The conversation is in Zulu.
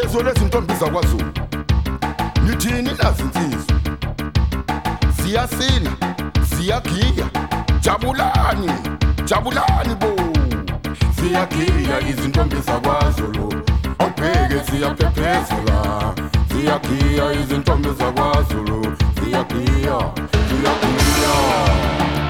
Lezo lezintombi zakwaZulu nithini nazinsizwa siyasina siyagiya jabulani jabulani bo siyagiya izintombi zakwaZulu awubheke siyaphephezela siyagiya izintombi zakwaZulu siyagiya siyagiya